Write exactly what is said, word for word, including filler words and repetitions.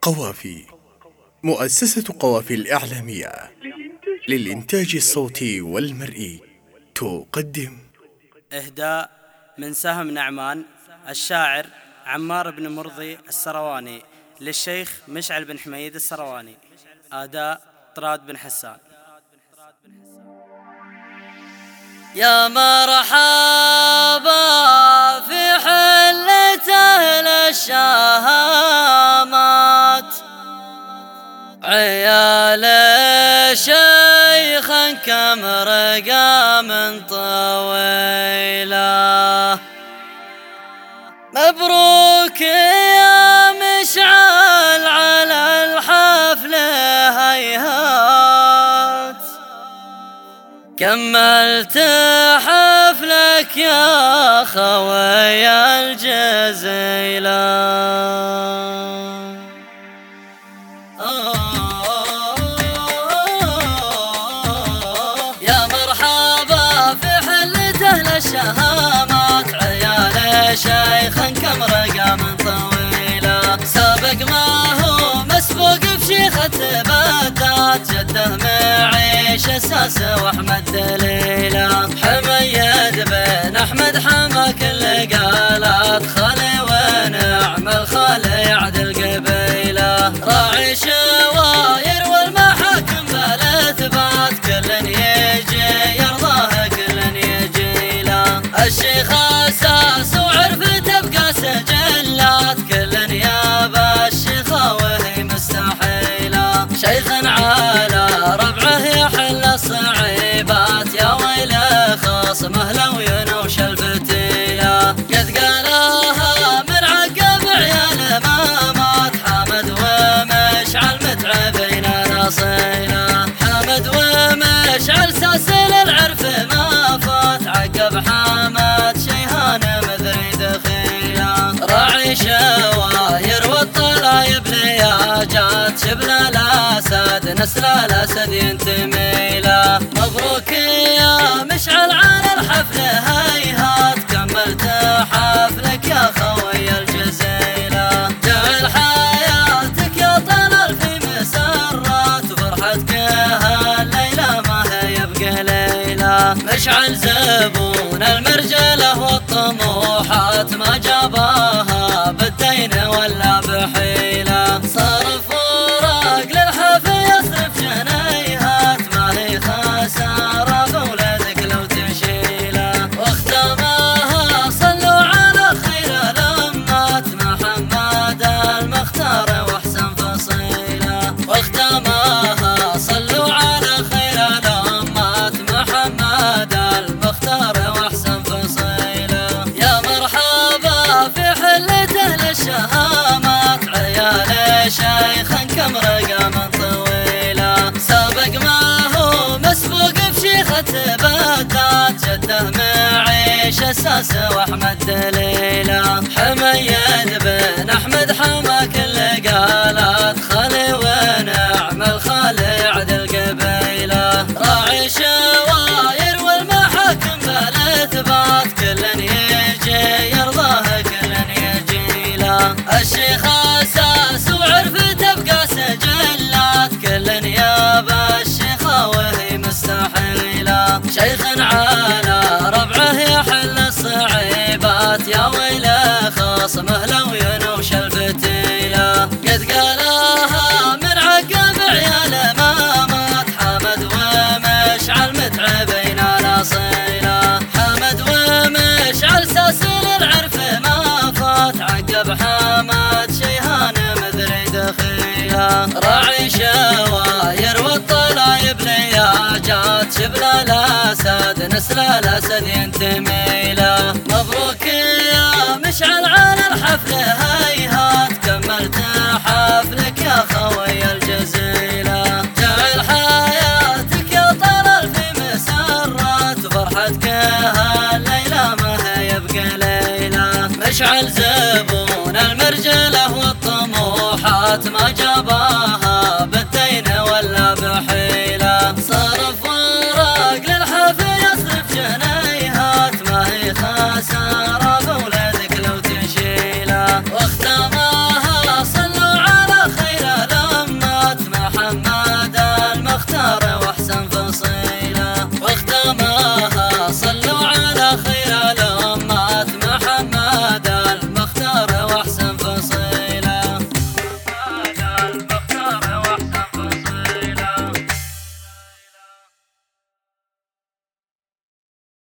قوافي، مؤسسة قوافي الإعلامية للإنتاج الصوتي والمرئي تقدم إهداء من سهم نعمان الشاعر عمار بن مرضي السرواني للشيخ مشعل بن حميد السرواني. أداء طراد بن حسان. يا مرحبا في حلة أهل الشهامات، عيال شيخا كم رقام طويلة، مبروك يا مشعل على الحفل هيهات، كملت حفلك يا خويا الجزيلة. يا مرحبا في حلة أهل الشهامات، عيال شيخا كم رقام طويلة، سابق ما هو مسبوق بشيخة بدات، جده معيش اساس واحمد دليله، حميد بن احمد حما كل قالات، خالي ونعم الخالي يعدل قبيله، راعي شواير والمحاكم بالاثبات، كل يجي يرضاه كل يجي له، الشيخ اساس وعرفته بقى سجلات، كل يابا الشيخه وهي مستحيله، شيخ على ربعه يحل الصعيبات، يا ويله خصمه لو ينوش الفتيله، قد قالها من عقب عيال ما مات، حامد ومشعل متعبين الاصيله، حامد ومشعل ساسل العرف ما فات، عقب حامد شيهان مذري دخيله، راعي شواير والطلايب لياجات، شبل الاسد نسل الاسد ينتمي له، مبروك يا مشعل على الحفل هيهات، كملت حفلك يا خوي الجزيله، جعل حياتك يا طلال في مسرات، وفرحتك هالليله ما هي يبقى ليله، مشعل زبون المرجله والطموحات، ما جاباها بالدين ولا بحيله، صرف وراق للحفل يصرف جنيهات، ما هي خساره بولدك لو تشيله، واختماها صلوا على خير الامات، محمد المختار واحسن فصيله، واختماها صلوا على خير الامات، محمد المختار واحسن فصيله. يا مرحبا في حلة أهل الشهامات، عيال شيخا كم رقام طويلة، سابق ما هو مسبوق بشيخة بدات، جده معيش اساس واحمد دليله، حميد بن احمد حما كل قالات، خالي ونعم الخالي يعدل قبيله، راعي شواير والمحاكم بالاثبات، كل يجي يرضاه كل يجي له، الشيخ اساس وعرفته بقى سجلات، كل يابا الشيخه وهي مستحيله، شيخ على ربعه يحل الصعيبات، يا ويله خصمه لو ينوش الفتيله، قد قالها من عقب عيال ما مات، حامد ومشعل متعبين الاصيله، حامد ومشعل ساسل العرف ما فات، عقب حامد شيهان مذري دخيله، راعي شواير والطلايب لياجات، شبل الاسد نسل الاسد ينتمي له، مبروك يا مشعل على الحفل هيهات، كملت حفلك يا خوي الجزيله، جعل حياتك يا طلال في مسرات، وفرحتك هالليله ما هي يبقى ليله، مشعل زبون المرجله والطموحات، ما جاب